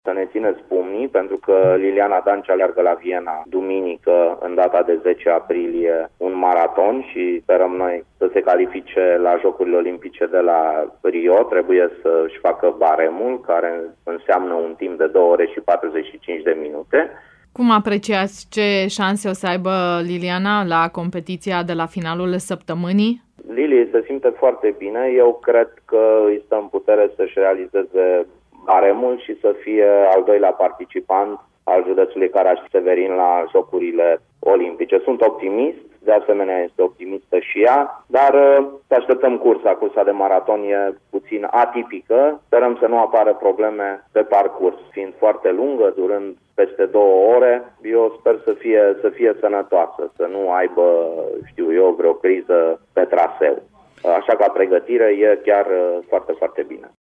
Să ne țineți pumnii, pentru că Liliana Dancea aleargă la Viena duminică, în data de 10 aprilie, un maraton și sperăm noi să se califice la Jocurile Olimpice de la Rio. Trebuie să-și facă baremul, care înseamnă un timp de 2 ore și 45 de minute. Cum apreciați ce șanse o să aibă Liliana la competiția de la finalul săptămânii? Lili se simte foarte bine. Eu cred că îi stă în putere să-și realizeze baremul și să fie al doilea participant al județului Caraș-Severin la Jocurile Olimpice. Sunt optimist, de asemenea este optimistă și ea, dar să așteptăm cursa. Cursa de maraton e puțin atipică. Sperăm să nu apară probleme pe parcurs. Fiind foarte lungă, durând peste 2 ore, eu sper să fie sănătoasă, să nu aibă, vreo criză pe traseu. Așa că pregătire e chiar foarte, foarte bine.